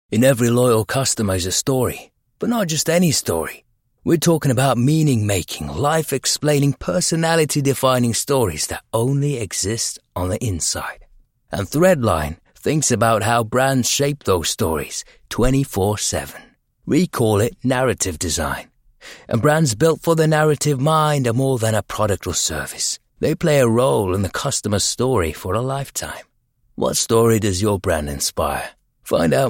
In every loyal customer is a story, but not just any story. We're talking about meaning-making, life-explaining, personality-defining stories that only exist on the inside. And Threadline thinks about how brands shape those stories 24/7. We call it narrative design. And brands built for the narrative mind are more than a product or service. They play a role in the customer's story for a lifetime. What story does your brand inspire? Find out